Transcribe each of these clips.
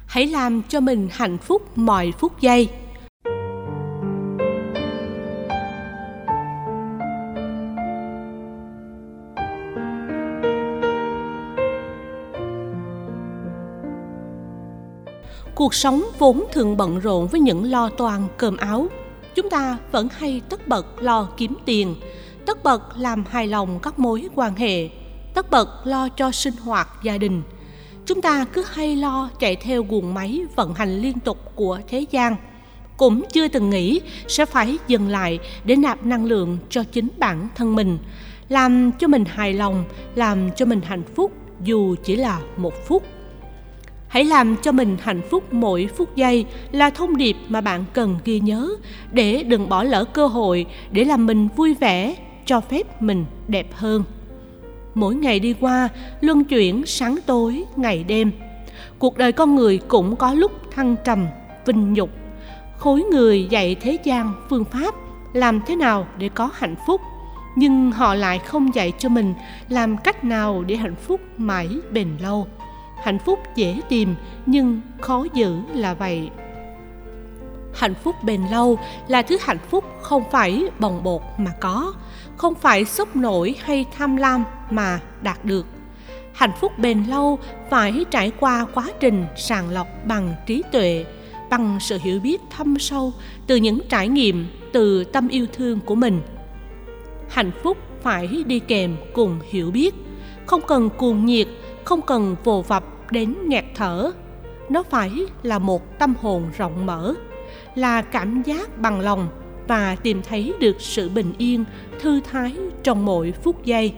Hãy làm cho mình hạnh phúc mọi phút giây. Cuộc sống vốn thường bận rộn với những lo toan cơm áo. Chúng ta vẫn hay tất bật lo kiếm tiền, tất bật làm hài lòng các mối quan hệ, tất bật lo cho sinh hoạt gia đình. Chúng ta cứ hay lo chạy theo guồng máy vận hành liên tục của thế gian, cũng chưa từng nghĩ sẽ phải dừng lại để nạp năng lượng cho chính bản thân mình, làm cho mình hài lòng, làm cho mình hạnh phúc dù chỉ là một phút. Hãy làm cho mình hạnh phúc mỗi phút giây là thông điệp mà bạn cần ghi nhớ để đừng bỏ lỡ cơ hội để làm mình vui vẻ, cho phép mình đẹp hơn. Mỗi ngày đi qua, luân chuyển sáng tối, ngày đêm. Cuộc đời con người cũng có lúc thăng trầm, vinh nhục. Khối người dạy thế gian phương pháp làm thế nào để có hạnh phúc, nhưng họ lại không dạy cho mình làm cách nào để hạnh phúc mãi bền lâu. Hạnh phúc dễ tìm nhưng khó giữ là vậy. Hạnh phúc bền lâu là thứ hạnh phúc không phải bồng bột mà có, không phải sốc nổi hay tham lam mà đạt được. Hạnh phúc bền lâu phải trải qua quá trình sàng lọc bằng trí tuệ, bằng sự hiểu biết thâm sâu từ những trải nghiệm, từ tâm yêu thương của mình. Hạnh phúc phải đi kèm cùng hiểu biết, không cần cuồng nhiệt, không cần vồ vập đến nghẹt thở. Nó phải là một tâm hồn rộng mở, là cảm giác bằng lòng và tìm thấy được sự bình yên, thư thái trong mỗi phút giây.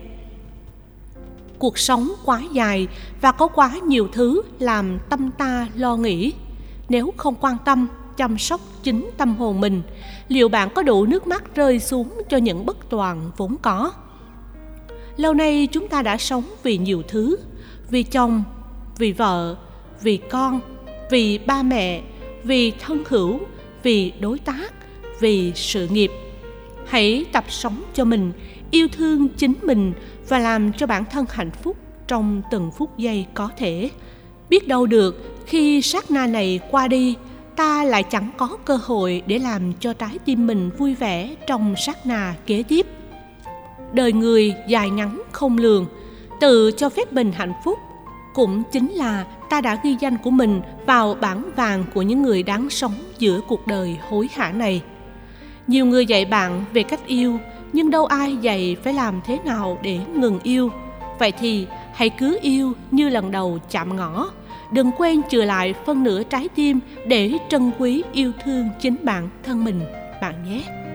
Cuộc sống quá dài và có quá nhiều thứ làm tâm ta lo nghĩ. Nếu không quan tâm, chăm sóc chính tâm hồn mình, liệu bạn có đủ nước mắt rơi xuống cho những bất toàn vốn có? Lâu nay chúng ta đã sống vì nhiều thứ, vì chồng, vì vợ, vì con, vì ba mẹ, vì thân hữu, vì đối tác, vì sự nghiệp. Hãy tập sống cho mình, yêu thương chính mình và làm cho bản thân hạnh phúc trong từng phút giây có thể. Biết đâu được khi sát na này qua đi, ta lại chẳng có cơ hội để làm cho trái tim mình vui vẻ trong sát na kế tiếp. Đời người dài ngắn không lường, tự cho phép mình hạnh phúc cũng chính là ta đã ghi danh của mình vào bảng vàng của những người đáng sống giữa cuộc đời hối hả này. Nhiều người dạy bạn về cách yêu, nhưng đâu ai dạy phải làm thế nào để ngừng yêu. Vậy thì hãy cứ yêu như lần đầu chạm ngõ. Đừng quên chừa lại phân nửa trái tim để trân quý yêu thương chính bản thân mình, bạn nhé.